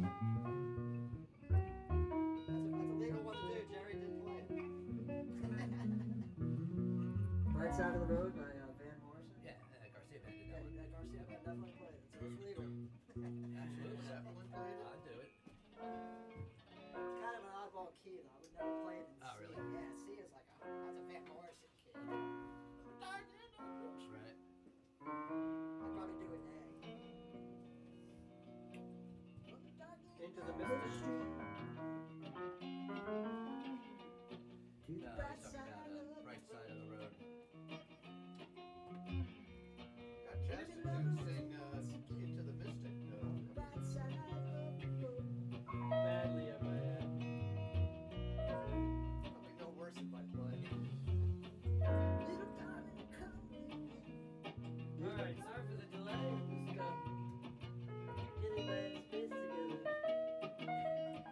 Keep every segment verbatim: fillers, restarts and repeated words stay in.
That's a, that's a legal one to do. Jerry didn't play it. Right Side of the Road by uh, Van Morrison. Yeah, uh, Garcia Band did Yeah, that one. yeah, Garcia Band definitely played it, so it's legal. Absolutely. Zeppelin played it? I'd do it. It's kind of an oddball key, though. I would never play it in Oh, C. really? Yeah, C is like a that's a Van Morrison key. I'd Right. probably do it A. Into the Misty Street. To the No, bright he's talking side about of uh, the right side of the road. Got Justin to sing uh, Into the Mystic. Uh, bright side of the road. Badly at my head. probably no worse than my play. Little darling, come with me. Alright, sorry for the delay. Just uh, getting my space together.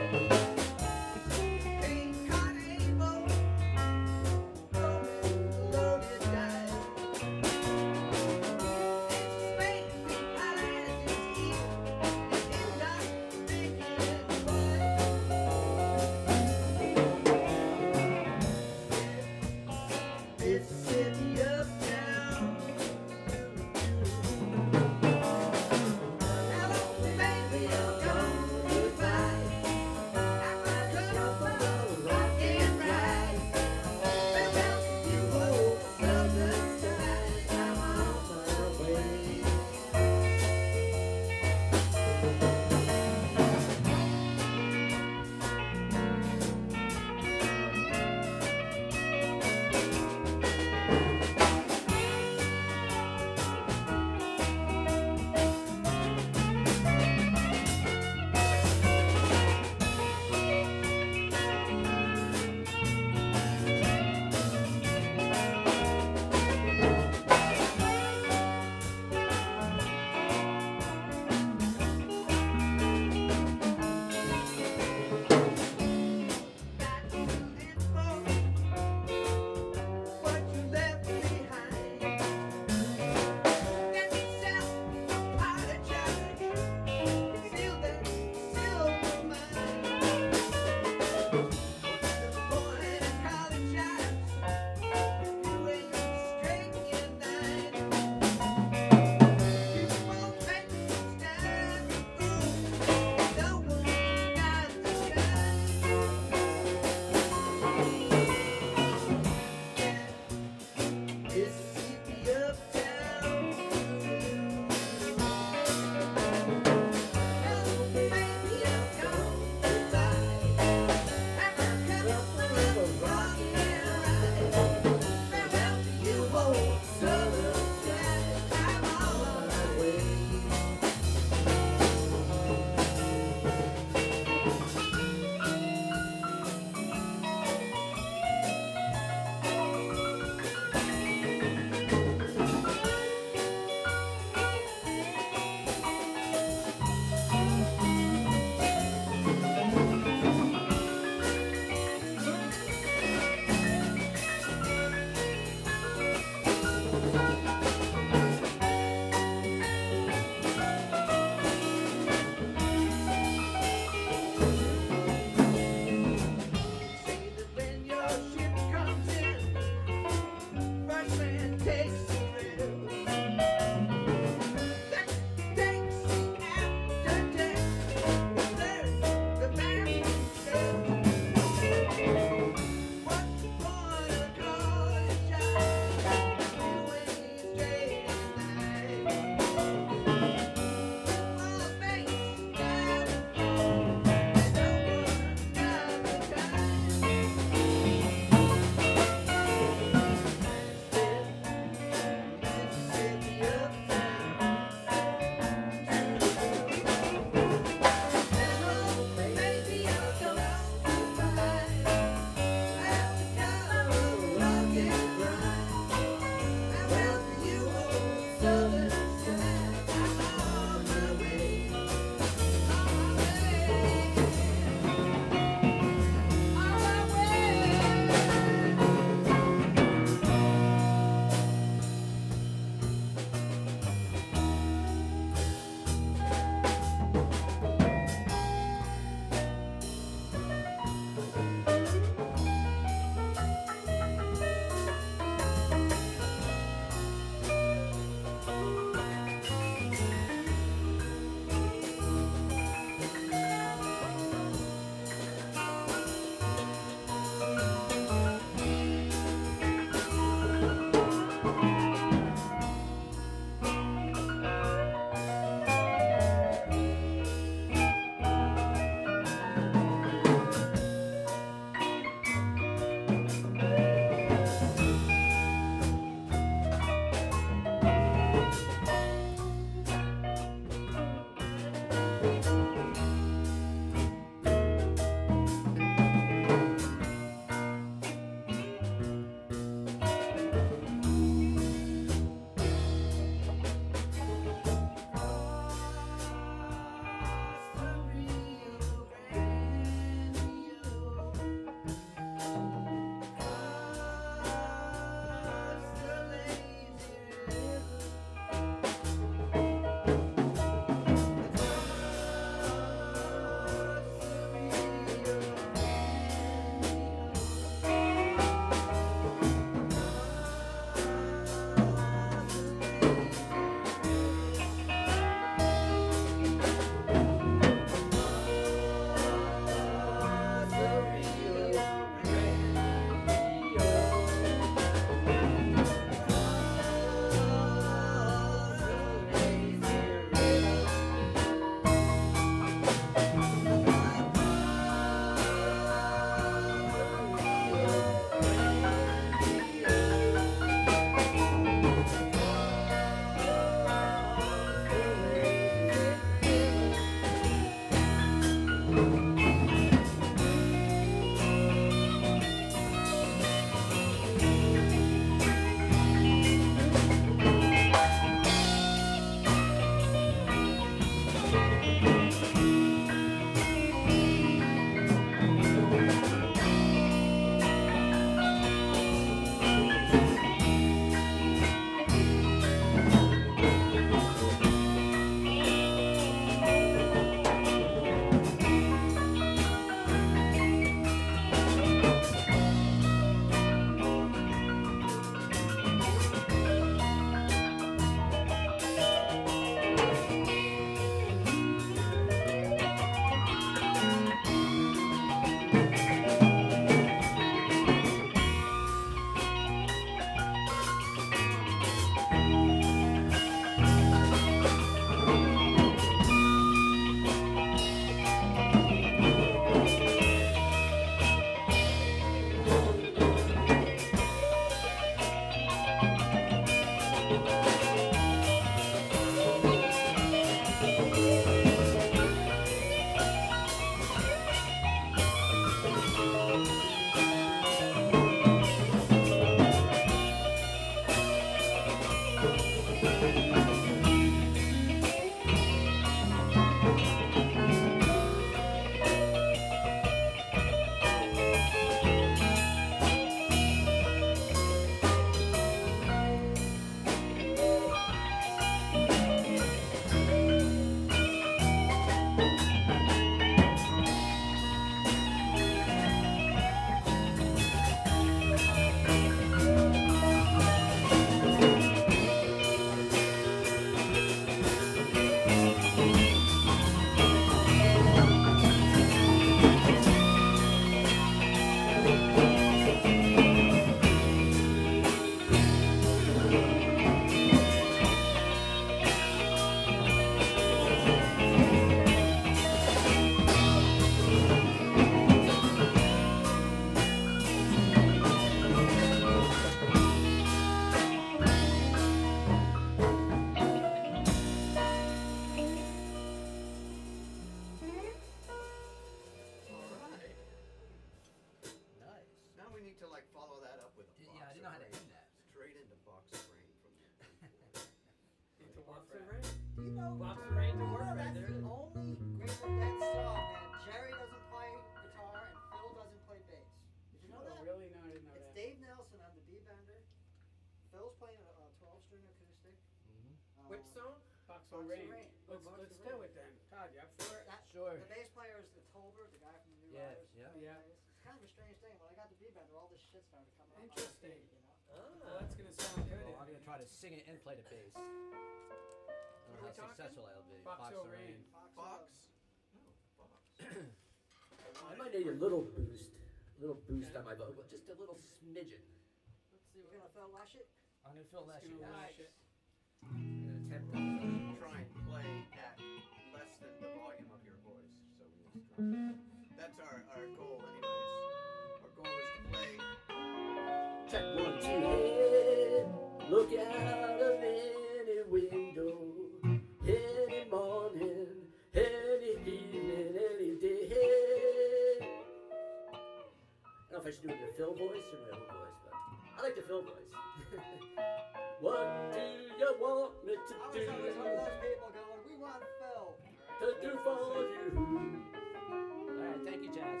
to like follow that up with a Yeah, box I didn't know how of to rain. end that. Straight into box of rain from the Into Box of Warcraft. Rain. Do you know? Box of Rain to you know Warcraft, that's there it the is. only Great Dead song that Jerry doesn't play guitar and Phil doesn't play bass. Did you know Oh, that? really? No, I didn't know It's that. Dave Nelson on the B bender. Phil's playing a, a twelve string acoustic. Mhm. Um, Which song? Box Box of of Rain. Rain. Let's, Box let's of do Rain. it then. Todd, you up for it? That, Sure. The bass player is the Tolbert, the guy from the New Yeah, Riders. yeah. plays Yeah. bass. It's kind of a strange thing. When I got the B bender, all this shit started coming up. Interesting. You know? Oh, that's gonna sound good. Well, I'm gonna try to sing it and play the bass. I don't know What are how we talking? successful I'll be. Box Box of of Rain. Rain. Box. box. of- Oh, box. I might need a little boost, a little boost on my vocal, just a little smidgen. Let's see. We're gonna Phil Lash it. I'm gonna feel less. It's gonna Yeah. lash it. I'm gonna attempt that. Try and play at less than the volume of your voice. So we just drop. That's our, our goal, anyways. Our goal is to play. Check one, two, hey, look out of any window, any morning, any evening, any day. I don't know if I should do it in the Phil voice or my own voice, but I like the Phil voice. What do you want me I to was do? always one of those people going, "We want Phil." To do for you. All right, thank you, Jazz.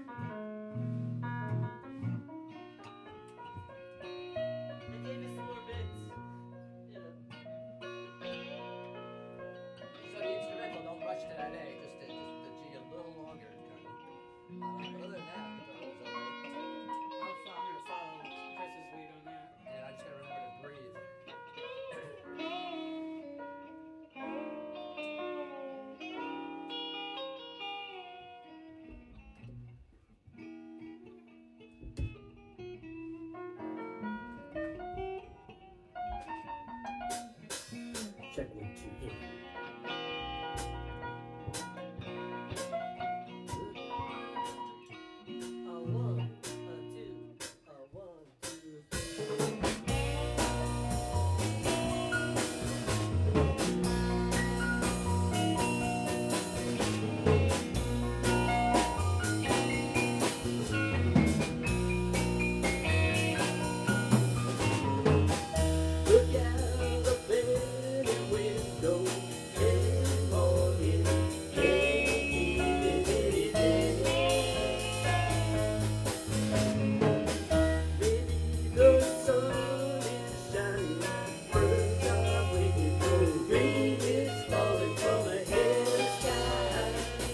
They gave us some more bits. You know. So the instrumental, don't rush to that A. Just the, just the G a little longer. Kind of. Other than that, I thought it was alright. I'm, fo- I'm gonna follow Chris's lead on that. And I just gotta remember to breathe. Check one, two, hey. A one, a two, a one, two, three. Look out of any window, any morning, any evening, any day. Maybe the sun is shining, birds are waking, no rain is falling from a heavy sky.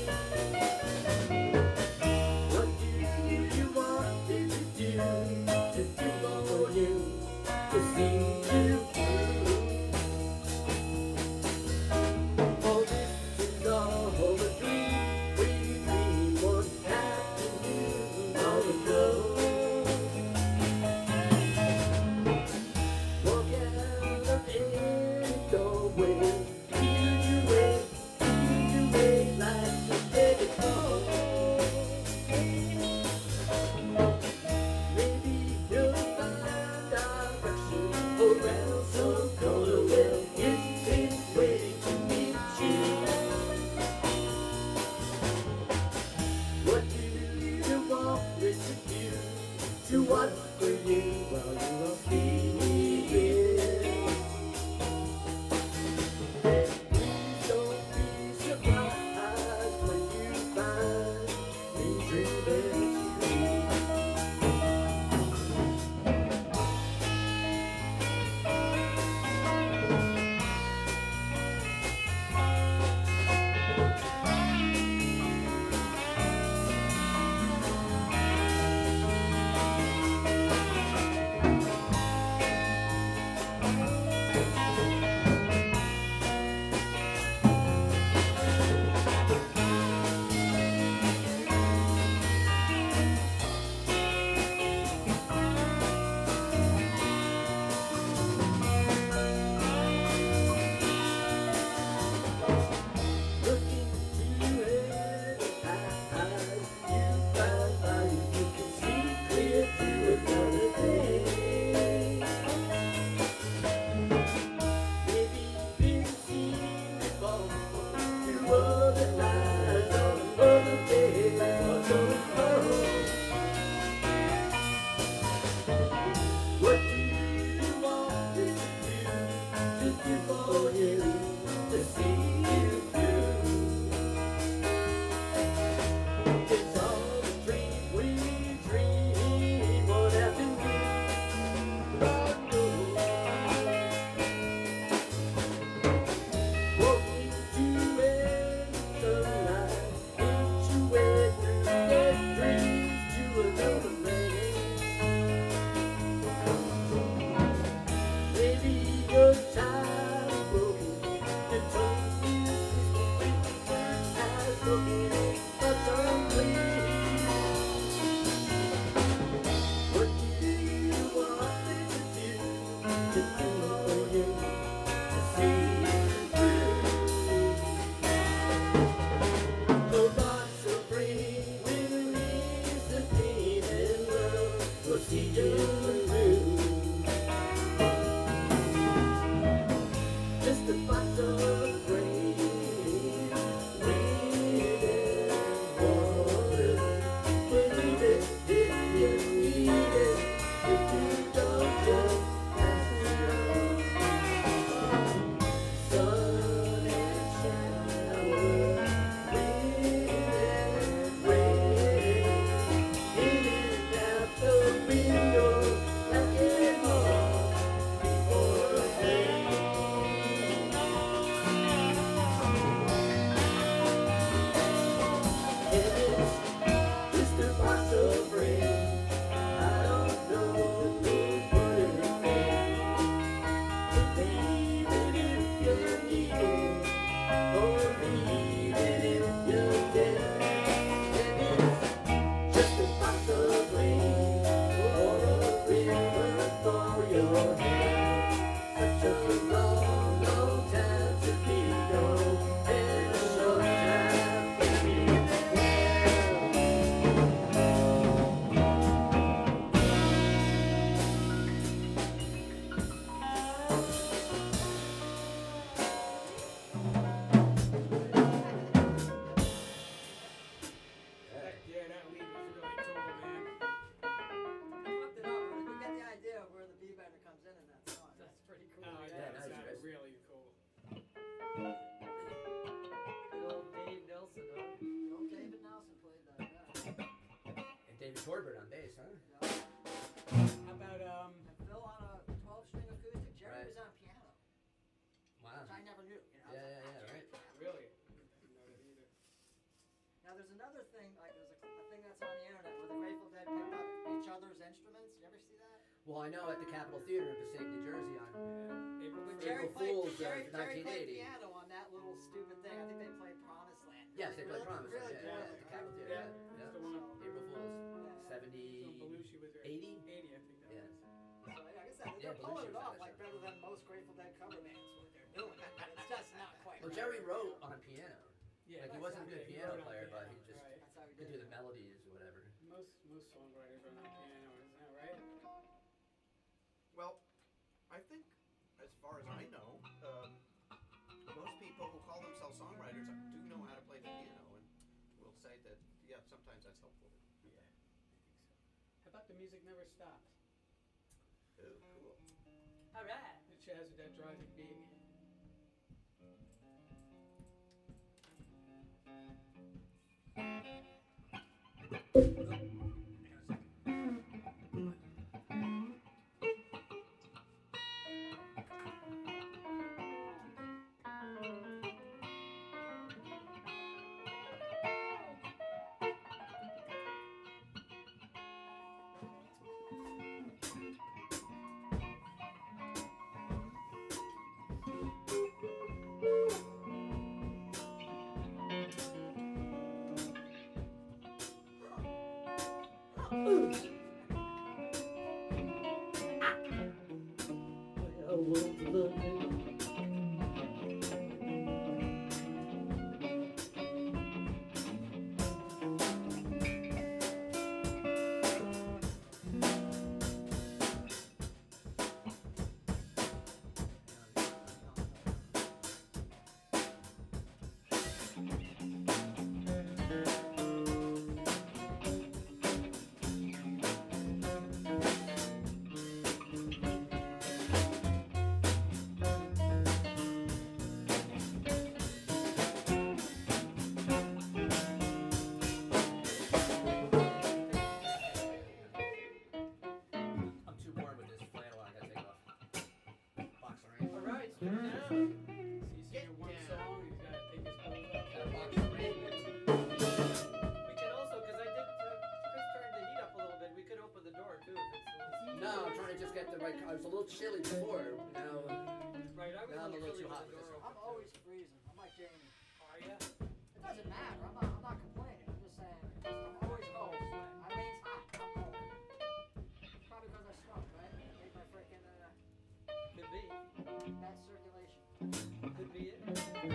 What do you want me to do, to do for you? To see you through. Oh, this is all a dream we dreamed one afternoon long ago. Walk out of any doorway, feel your way, feel your way like a baby call. Maybe you'll find direction around some corner where it's been waiting to meet you. What do you want me to do? To watch for you while you are sleeping. And please don't be surprised when you find me dreaming too. Just a box of rain, wind and water. Believe it if you need it. If you don't, just pass it on. Sun and shower, wind and rain. In and out the window, like it all before a day. Mister Box of Rain, I don't know who's putting it there. But leave it if you need it, or leave it if you dare. And it's just a box of rain, or a river for your hair. Such a long, long time to be gone, and a short time to be there. That, yeah, that lead was really cool, man. I fucked it up, but you get the idea of where the B bender comes in in that song. That's pretty cool. Oh, Yeah, yeah, nice, that sounded Chris. really cool. Good old Dave Nelson, huh? Old David Nelson played that. Yeah. And David Torbert on bass, huh? Yeah. How about, um, And Phil on a twelve string acoustic. Jerry Right. was on piano, Wow. which I never knew. You know, Yeah, I was yeah, like, yeah, "Ah, right. Jerry." really? I didn't know that either. Now there's another thing, like there's a, a thing that's on the internet where the Grateful Dead picked up each other's instruments. You ever see that? Well, I know at the Capitol Theater in Passaic, New Jersey on Yeah. April When first. Jerry April played, Fool's, uh, Jerry, Jerry nineteen played eighty. piano on that little stupid thing. I think they played Promised Land. Yes, they really, played Promise Land, really yeah, yeah, poorly, at the right? Capitol Theater, Yeah, yeah. that's yeah. the one. April Fool's, Yeah. seventy, So Belushi was there. eighty? eighty, I think that Yeah. was. So like I said, Yeah, they're Belushi pulling it was on off that like show. better than most Grateful Dead cover bands what they're doing. But it's just not quite. Well, right. Jerry wrote on piano. Yeah, Like, he that's wasn't a not- good yeah, he piano wrote on player, but he piano, just right. That's how he could did do it. the melodies or whatever. Most most songwriters run on piano, isn't that right? Well, I think, as far as I know, um, most people who call themselves songwriters do know how to play the piano, and will say that, yeah, sometimes that's helpful. Yeah, I think so. How about The Music Never Stopped? Oh, cool. All right. The Chaz with that Drive It Big. I want love. I'm too warm with this flannel on. I gotta take off. Box of rain. All right, start down. So you sing your one song, he's got to take his clothes off. Got a box of rain. We can also, because I did, uh, Chris turned the heat up a little bit. We could open the door too if it's a little. No, I'm trying to just get the right. I was a little chilly before. Now, Right, I was Now I'm a little chilly too with hot the for this door I'm open. always freezing. I'm like Jamie. Are ya? It doesn't matter. I'm not. I'm not complaining. I'm just saying. I'm always cold. My main's hot. I'm cold. Probably because I smoke, right? I made my freaking uh, Could be. bad circulation. Could be it. What you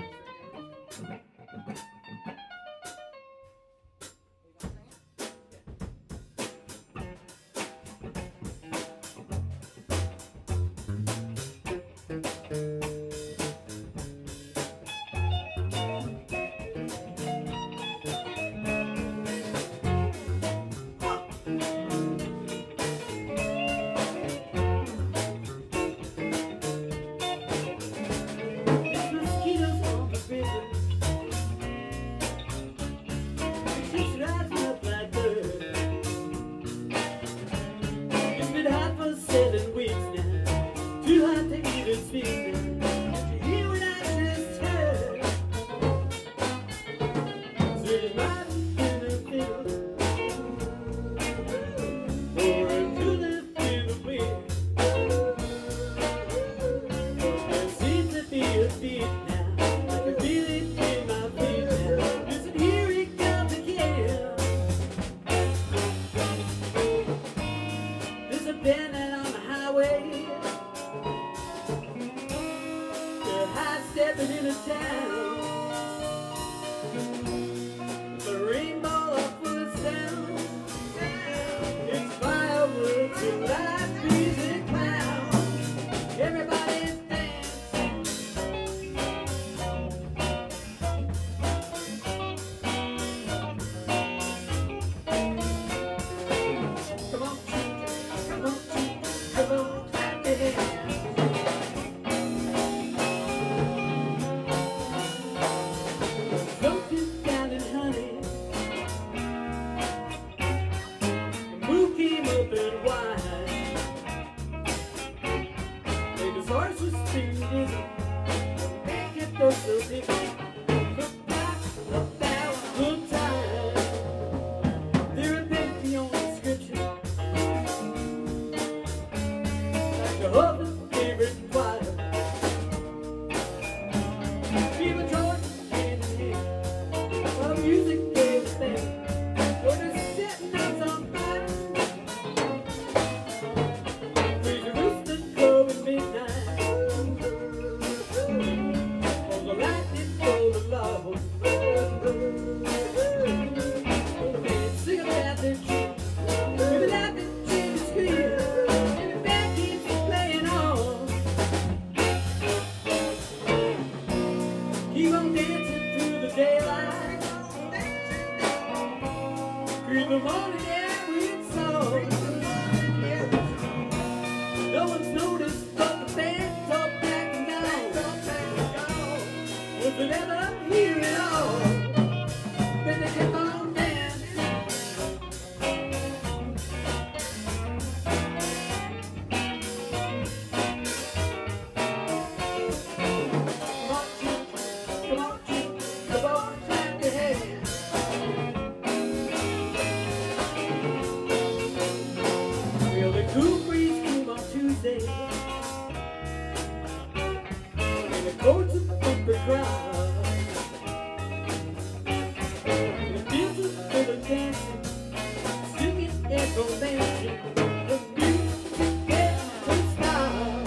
gonna sing it? standing on the highway, you're high stepping into town. The rainbow up full of sound. It's fireworks and light music clowns. Everybody's dancing. Come on, come on, come on, clap your hands. Smoking down in honey. The moon came up in wine. Made his horse was too dizzy. Can't get those so dizzy. Look back, look down, good time. There had been beyond description. Like a husband's favorite choir. Even George hand in hand. While music gave a thing. When they're setting us on fire. Praise the rooster crow at midnight. On the lightning bolt of lava. And sing about their dreams. Maybe laughing, cheering, screaming. And the band keeps playing on. Keep on dancing through the daylight. Through the morning air with song. No one's noticed, but the band's all back and gone. Was it ever here at all? But they kept on dancing. Come on, children, come on, children, come on, clap your hands. Feel the cool breeze come on Tuesday. And the coats of bumper crowd. And the fields are full of dancing, singing and romancing. The music gets to start.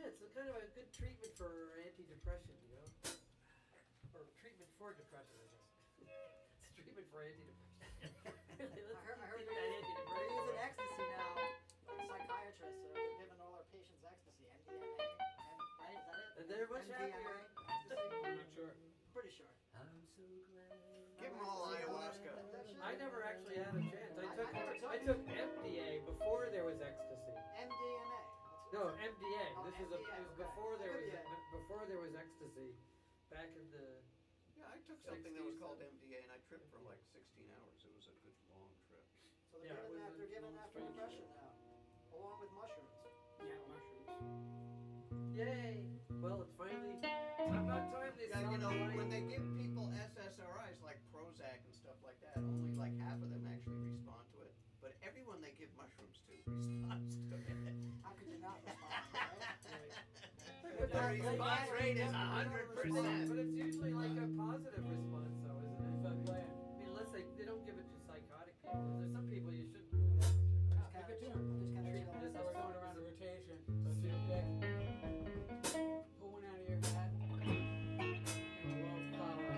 Yeah, it's a kind of a good treatment for antidepressant, you know? Or treatment for depression, I guess. It's a treatment for antidepressant. I heard, I heard Give they're, me that they're using antidepressant. ecstasy now. Like psychiatrists are giving all their patients ecstasy, M D M A. M, right? Is that it? And they're much M D M A, happier. ecstasy? I'm not sure. Pretty sure. I'm so glad. Give 'em all ayahuasca. I never actually had a chance. I I- took I never took I it. took M D A before there was ecstasy. M D M A. No, M D A. Oh, This was a, M D A, it was okay. before there was That could be it. before there was ecstasy. Back in the Yeah, I took something that was sixties, called uh, M D A and I tripped for like sixteen hours. It was a good long trip. So they're Yeah, it giving was that. a They're giving long that for stretch. depression now, along with mushrooms. Yeah, mushrooms. Yay! Well, it's finally about time they Yeah, saw you know, the light. when they give people S S R Is like Prozac and stuff like that, only like half of them actually respond to it. But everyone they give mushrooms to responds to it. How could you not respond? Right? The response rate is a hundred percent. But it's usually like a positive response, though, isn't it? It's like playing. I mean, unless they, they don't give it to psychotic people. There's some people you shouldn't really have it to. Just kind of Pick a chill. tune. Just kind of Treat chill. this So we're going around a rotation. So it's your pick. Pull one out of your hat. And we'll follow.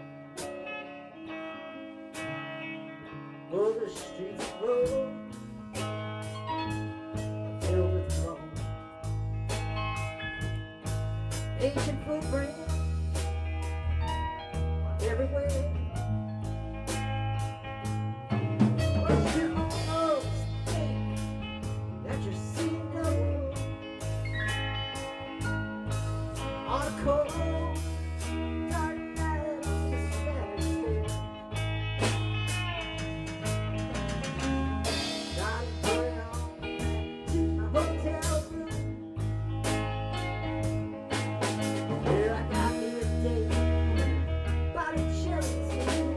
Oh, the streets of gold, filled with trouble. Ancient footprints everywhere. But you almost think that you're seeing double on a cold, dark night on the Spanish Fort. Got it going on to my hotel room, where I got me a date, bought a cherry juice.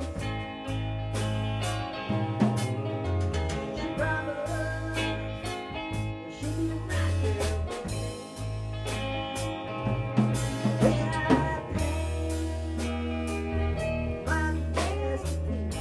She promised she'd be right there with me when I paid my masterpiece.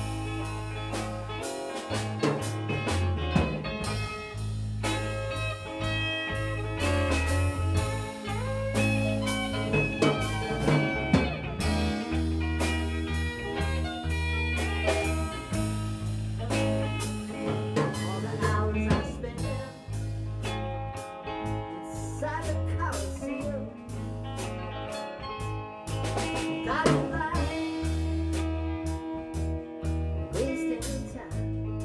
All the hours I spent inside the Coliseum, got it right, wasting time.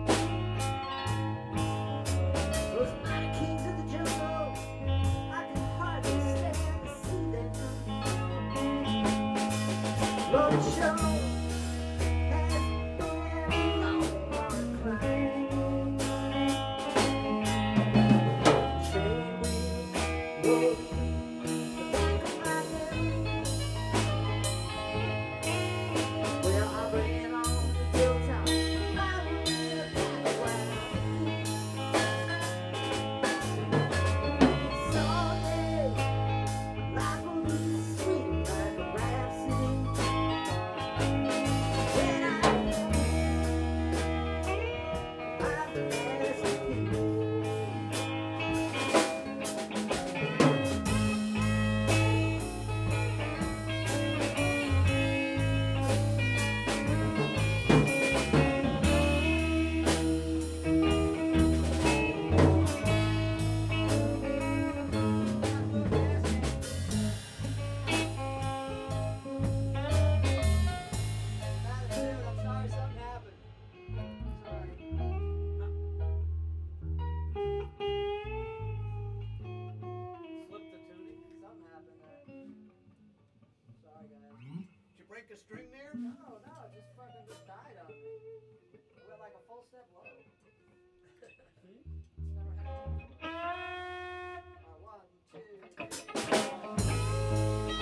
Those mighty kings of the jungle, I could hardly stand to see them. Lord, the show has been a long, hard climb. Train wheels roll the back of my head. Well, I ran on the hilltop, I ran a path wild. Someday, life will be sweet like a rhapsody. When I my masterpiece. Bad dude, I'm sorry something happened. Sorry. Slip the tuning. Something happened there. Sorry, guys. Did you break a string there? No, no, it just fucking just died on me. It went like a full step low. It's never happened. Alright, one, two, three.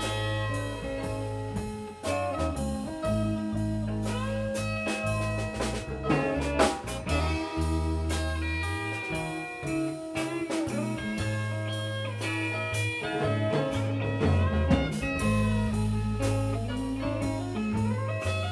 Thank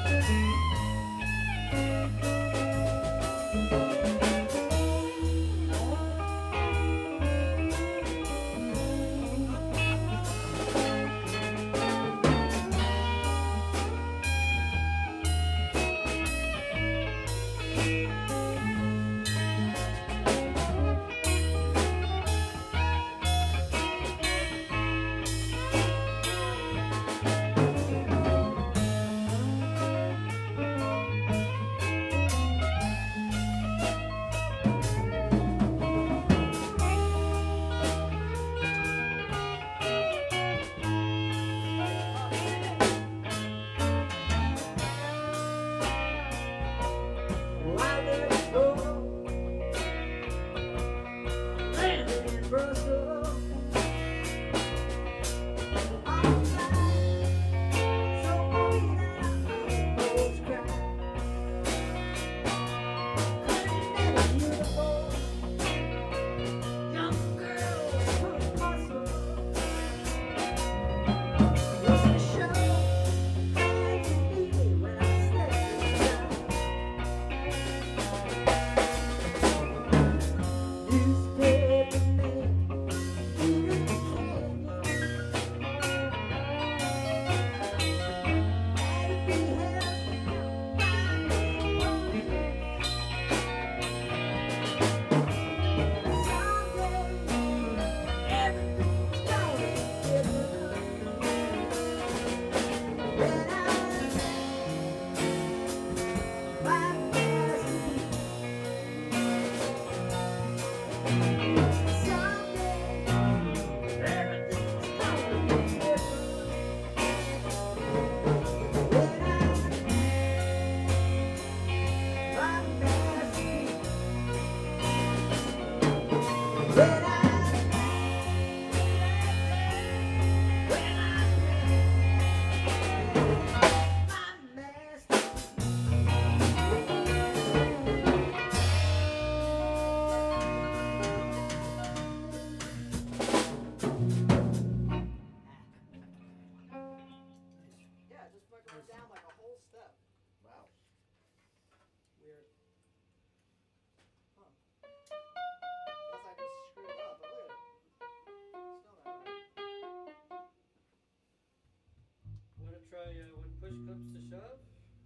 push comes to shove?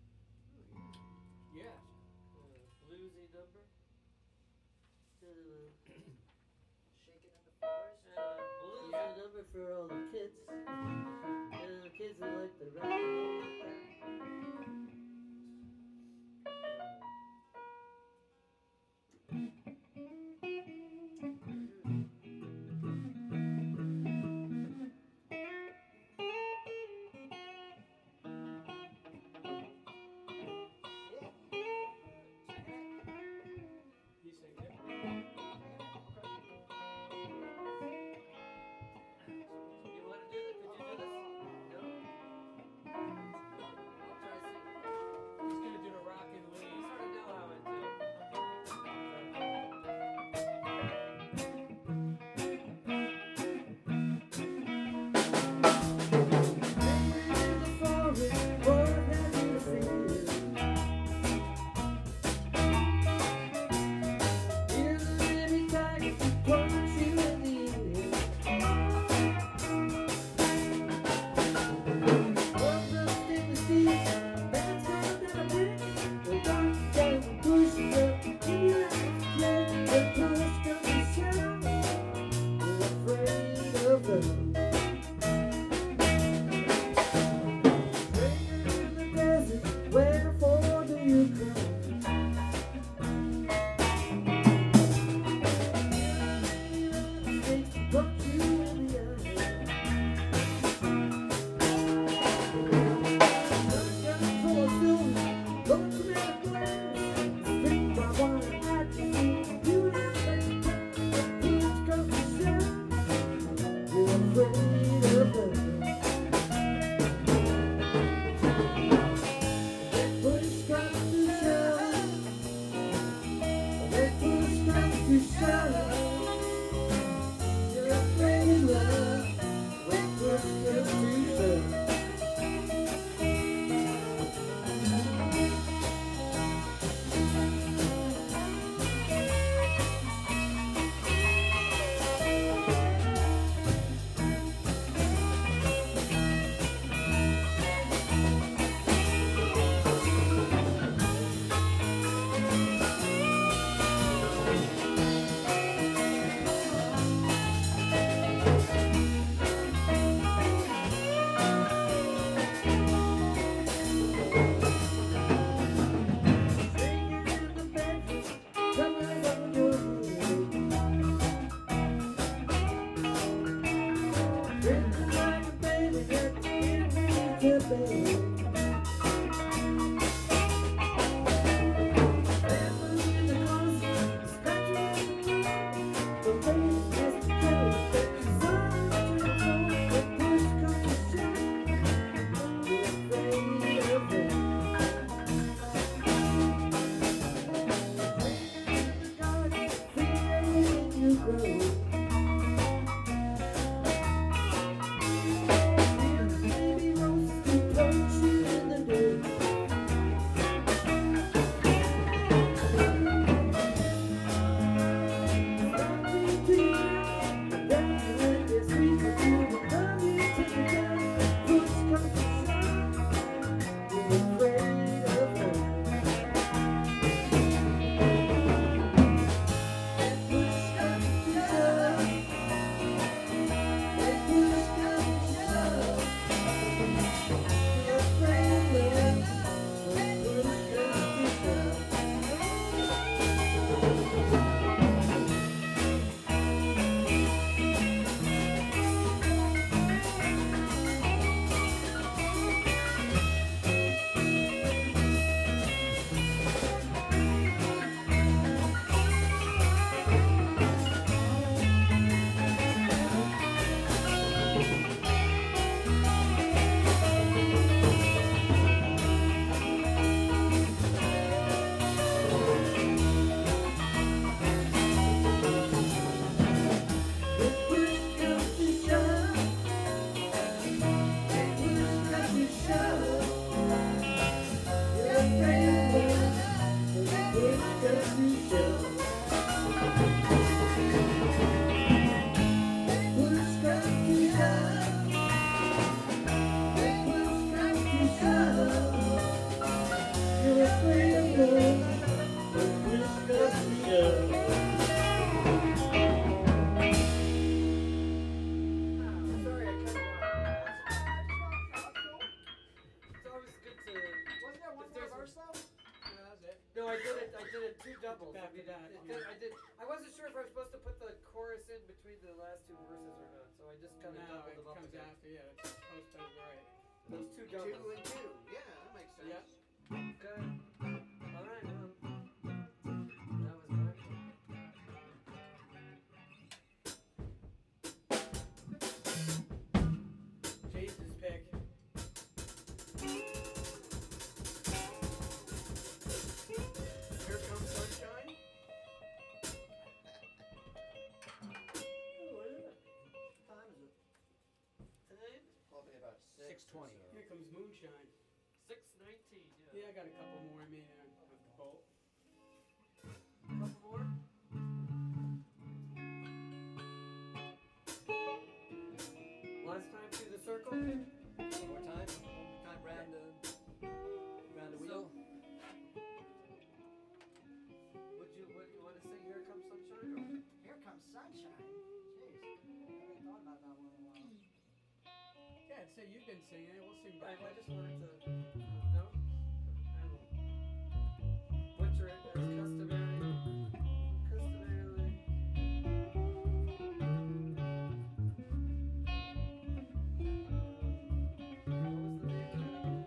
Yes. Uh, bluesy number? Uh, Shaking in the forest. uh, bluesy Yeah. number for all the kids. Uh, the kids that like the rock and roll like that. You sing it. You want to do this? Could you do this? No? I'll try to sing. He's gonna do the rock and You leave. sort of know how I do. Wherefore do you cry? Punch you in the eye. Full of silver, going to make plans. Think my one I just you have that push comes to shove. You're afraid of them. That push comes to shove. That push comes to shove. You're afraid of love. When push comes to shove. Shove. two doubles. I Back to mean, back, it yeah. did, I did. I wasn't sure if I was supposed to put the chorus in between the last two verses or not, so I just kind of No, doubled it them up comes again. after, yeah, it's supposed to be right. Those two Two doubles. and two. Yeah, that makes sense. Yep. Okay. All right. Well, that was my fault. Jason's pick. Here Comes Sunshine. What time is it? Time Probably about Six twenty. or so. Here comes Moonshine. six nineteen. Yeah. Yeah, I got a couple more I made on of the bolt. Couple more. Last time through the circle. One more time. One more time round the round the wheel. Would you what you want to sing? Here Comes Sunshine. Or? Here Comes Sunshine. Jeez. I haven't thought about that one in a while. Yeah, I'd say you've been singing it. We'll sing Right, back. I just wanted to. No. I will butcher it as customary. Customarily. What was the name of that again?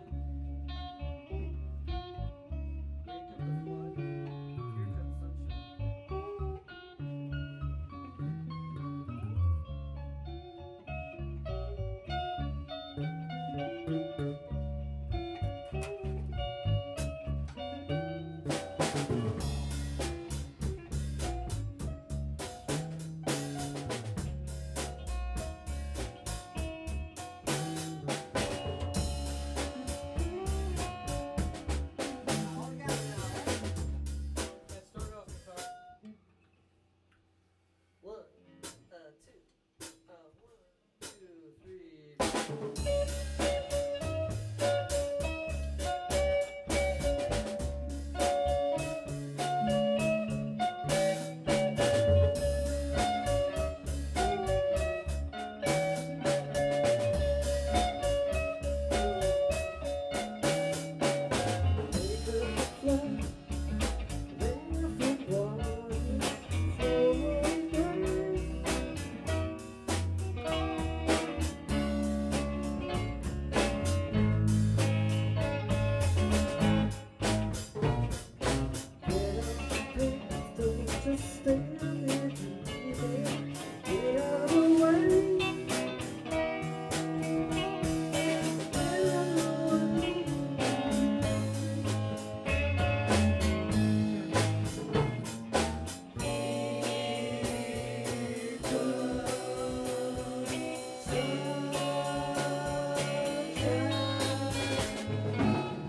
Wake up the flood. Here comes sunshine. All together now, right? Let's start off the top. One, uh, two, uh, one, two, three.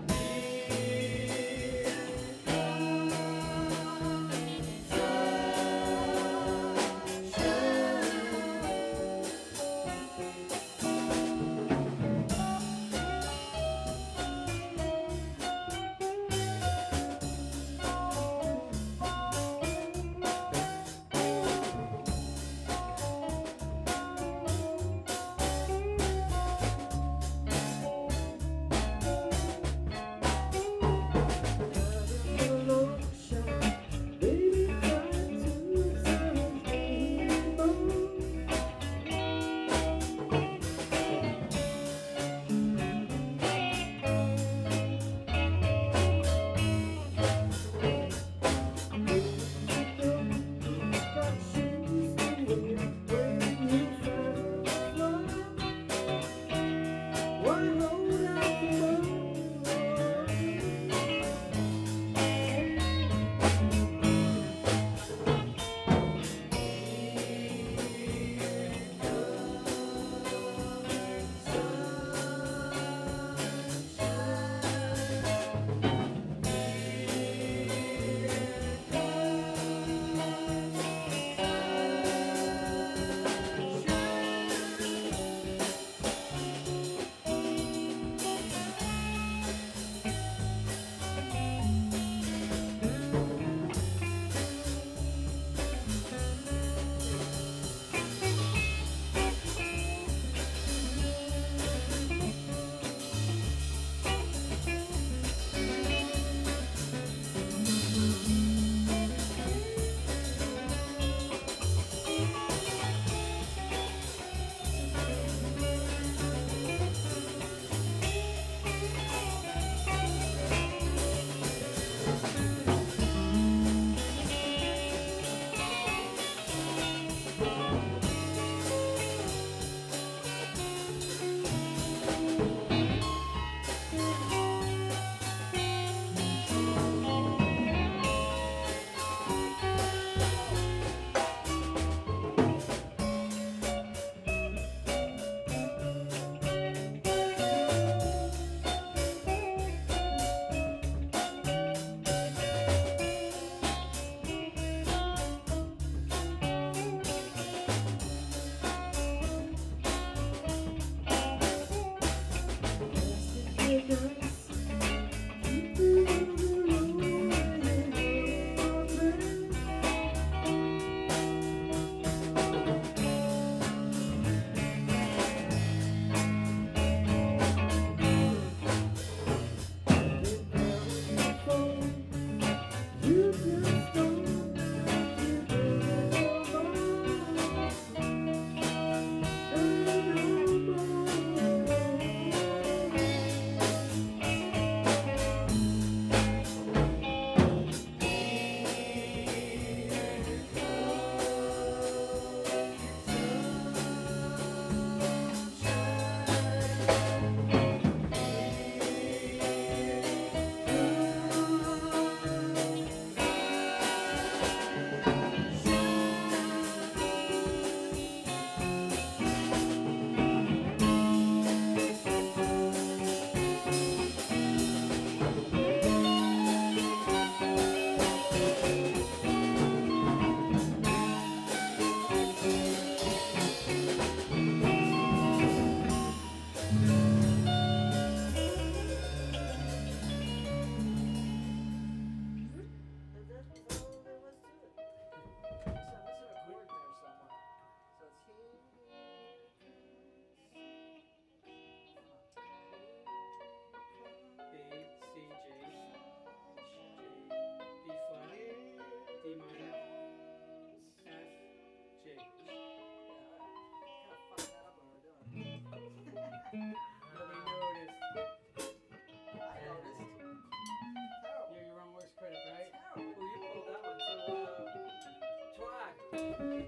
Sunshine.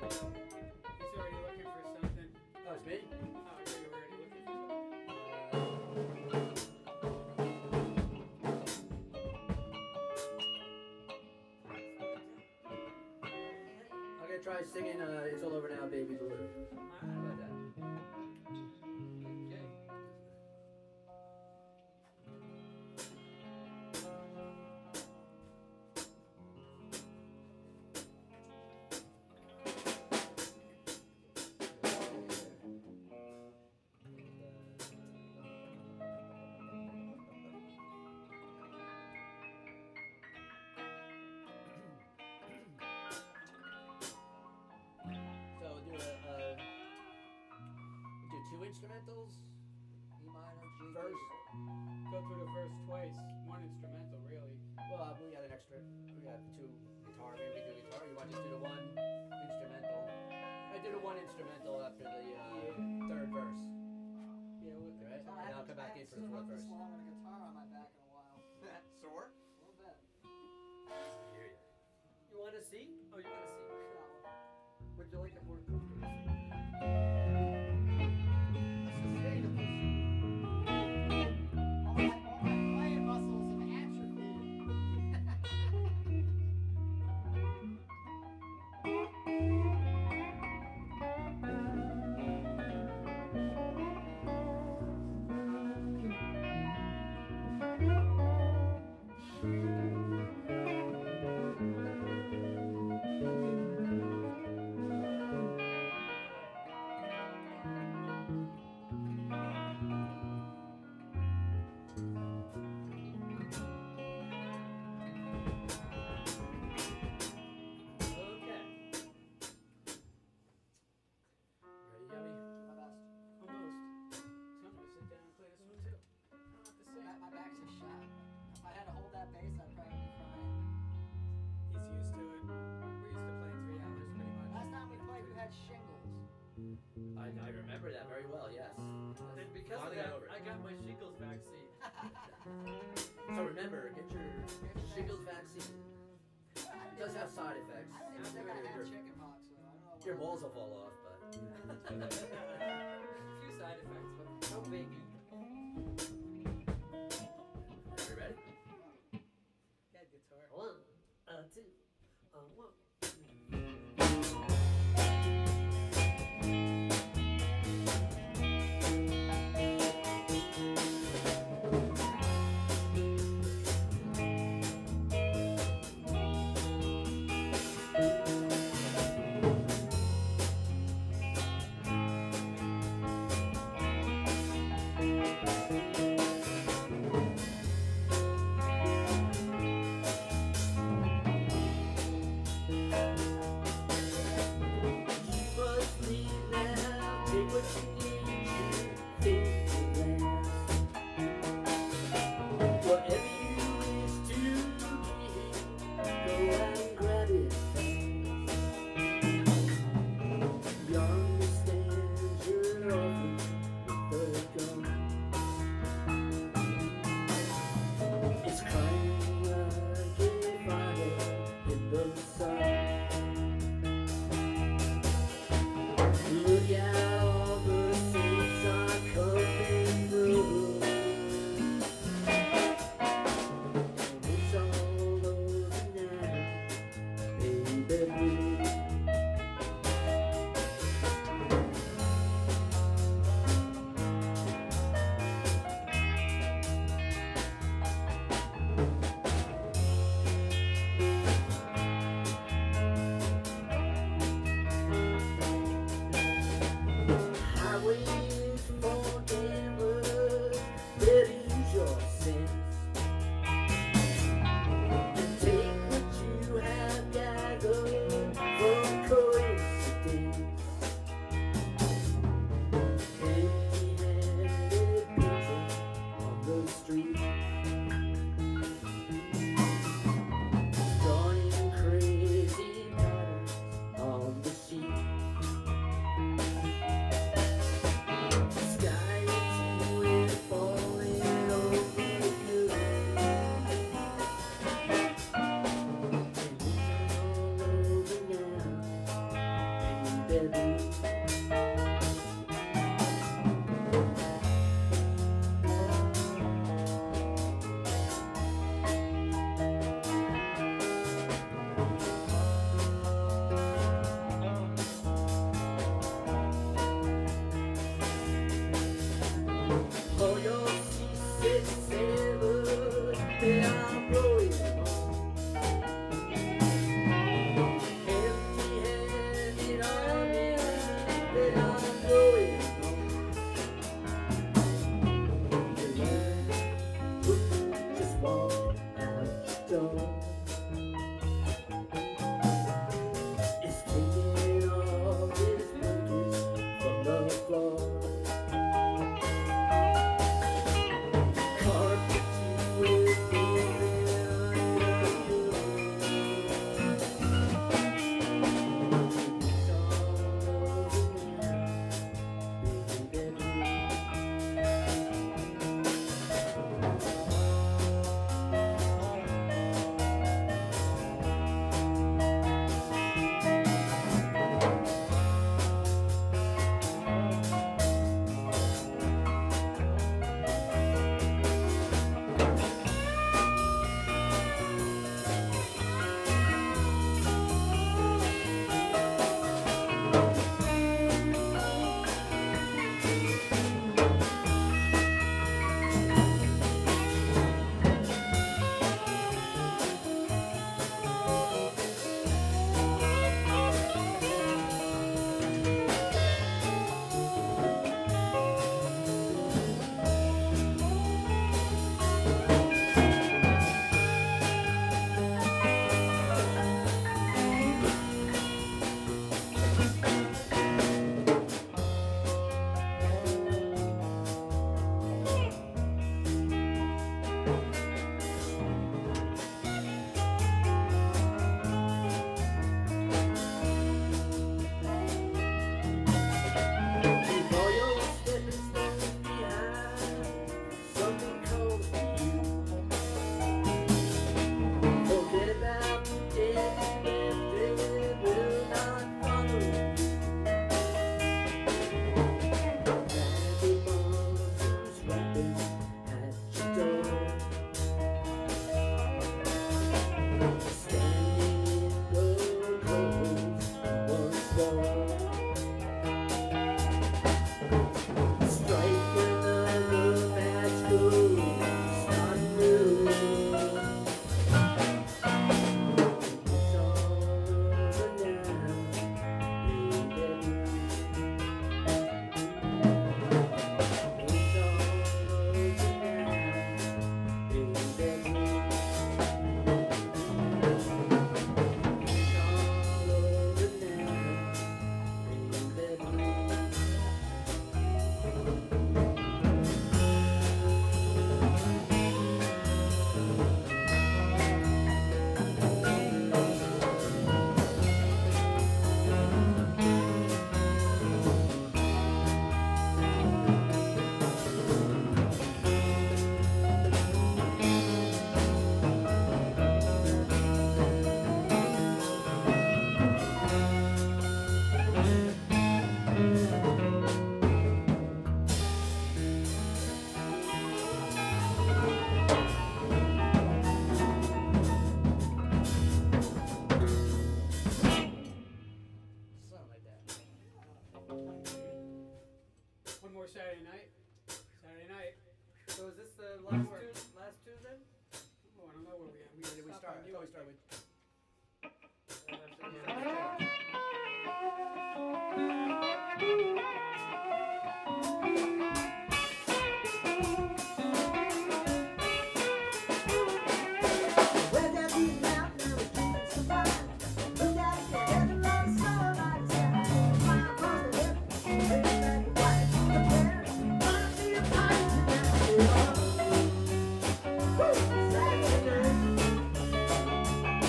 He's already looking for something. Oh, it's me? Oh, I thought you were already looking for I'm gonna try singing uh, It's All Over Now, Baby Blue. How about that? Okay. So do a, uh, do two instrumentals, E minor, G Verse. Go through the verse twice. One instrumental, really. Well, uh, we got an extra. We got two guitar. Maybe we do guitar. You want to just do the one instrumental? I do the one instrumental after the uh, third verse. Yeah, what the Right? So And I I'll haven't- come back I in haven't for the stood fourth up this verse. long on a guitar on my back in a while. Sore? A little bit. You want to see? Oh, you want to see? Look at that one. Would you like it more comfortable? Sustainable. All my, all my playing muscles have Okay. Ready, Gabby? my best. almost. So I'm gonna sit down and play this one too. I don't have to sing. My, my back's just shot. If I had to hold that bass, I'd probably be crying. He's used to it. We're used to playing three hours pretty much. Last time we played, we had shingles. I, I remember that very well. Yes. And because of Finally that, got over it. I got my shingles vaccine. So remember, get your shingles vaccine. It does have side effects. I didn't even think I had Your, chicken pox, so I don't know. your what- balls will fall off, but. A few side effects, but no biggie. Are you ready? That guitar. One, uh, two, uh, one. Thank Oh, your six, seven, they are growing empty-handed army, they are growing the land would just walk out the door. It's taking all his blankets from the floor. Saturday night. Saturday night. So is this the last two? Last two then? Oh, I don't know where we are. We Where did we stopped start? on I you. thought we started with. Woo!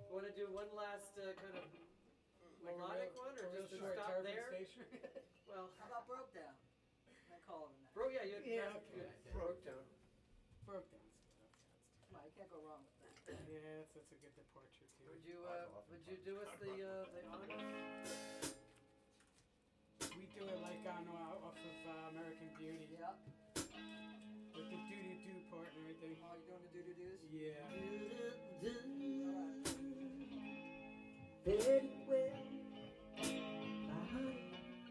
Want to do one last uh, kind of Like a melodic real- one, or a real just to short stop tarpon there? station? Well, How about Broke Down? I call it that. bro, yeah, you Yeah, that's okay. good. Broke down. Broke down. That's Come on, you can't go wrong with that. good. Yeah, that's, that's a good departure too. Would you uh, would you do us the uh, the honors? We do it like on uh, off of uh, American Beauty Yeah. with the doo doo doo part and everything. Oh, you doing the doo-doo-doos? Yeah. Very well, my honey.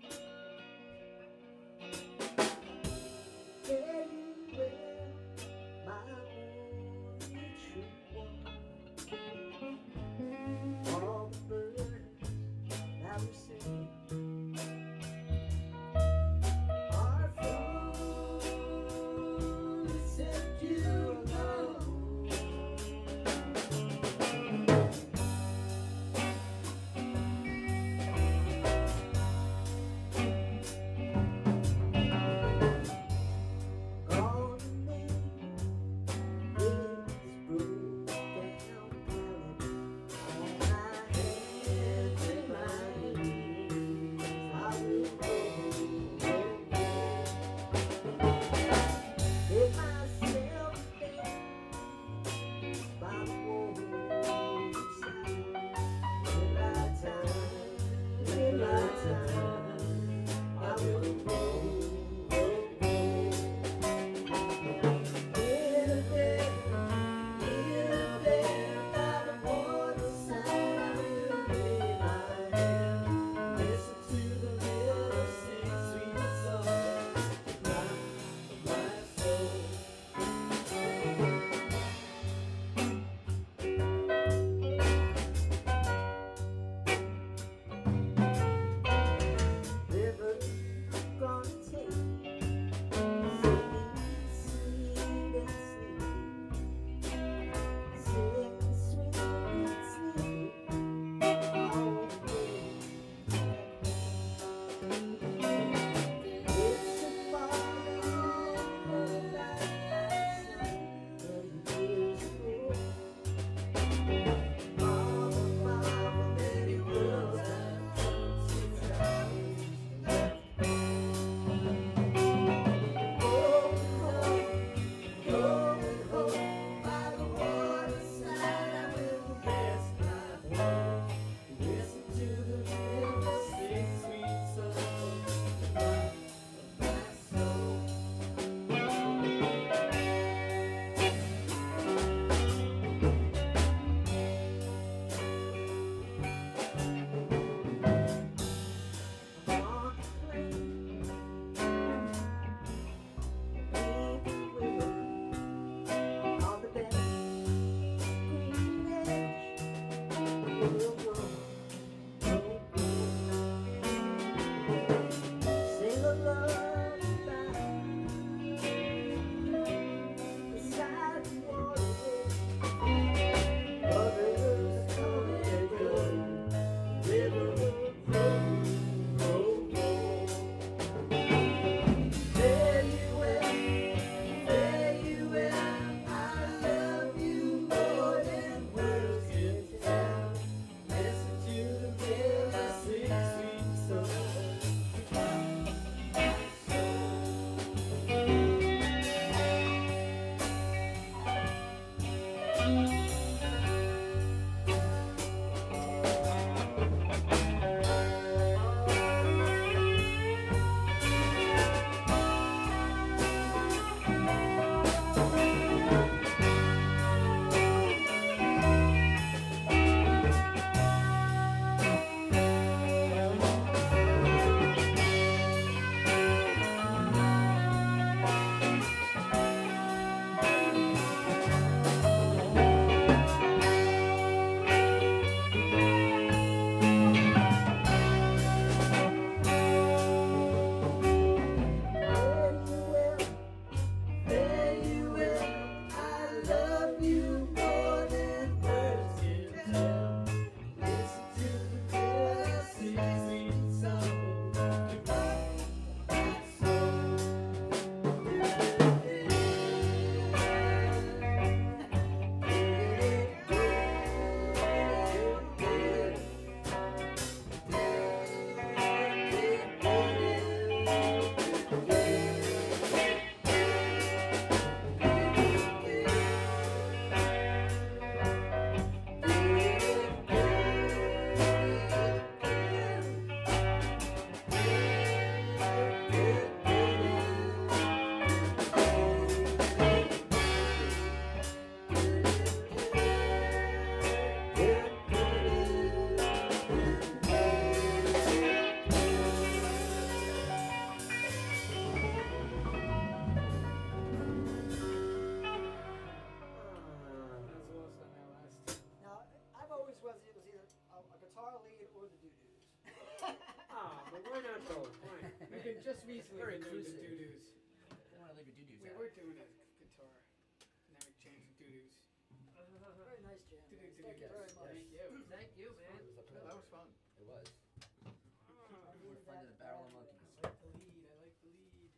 Very well, my only true one. All the birds that were singing are fools except you alone. Gonna make this broke down pallet on my hands and my knees. I will go, go, go. Make myself dead by the wayside. In my time, in my time, I will go, go, go. In a bed, in a bed by the waterside, I will lay my head, listen to the river sing sweet songs to my, my soul. River gonna take sweet, sweet and sleep, sweet, sweet sleep all the way back home. It's a borrowed night thirty years ago. Mama, mama, many worlds have come since I was left. Going home by the waterside, I will rest my bones. Listen to the river sing sweet songs of my soul. On the plain, leaving river on the best green edge will grow, grow, grow. Sing a lullaby beside the water edge. Others come and go, river will grow, grow, grow. Fare you well, fare you well. I love you more than words can tell. Listen to the river sing sweet songs. My soul. recently Very been doing the inclusive. doo-doos. I want to leave your doo-doos We out. were doing a guitar. And then we changed to doo-doos. Very nice jam. Do, do, guys. do, Thank do. you very Yes. much. Thank you. Thank you, man. It was a Yeah, that was fun. It was. I More needed fun that than a barrel of badly. monkeys. I like the lead. I like the lead.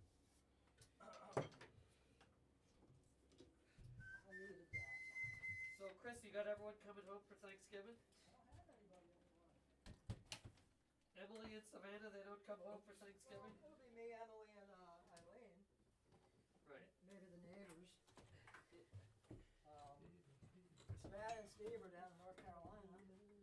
I needed that. So, Chris, you got everyone coming home for Thanksgiving? I don't have anybody anymore. Emily and Savannah, they don't come home for Thanksgiving? It'll be me, Emily, and uh, Eileen. Right. Maybe the neighbors. Um, Savannah and Steve are down in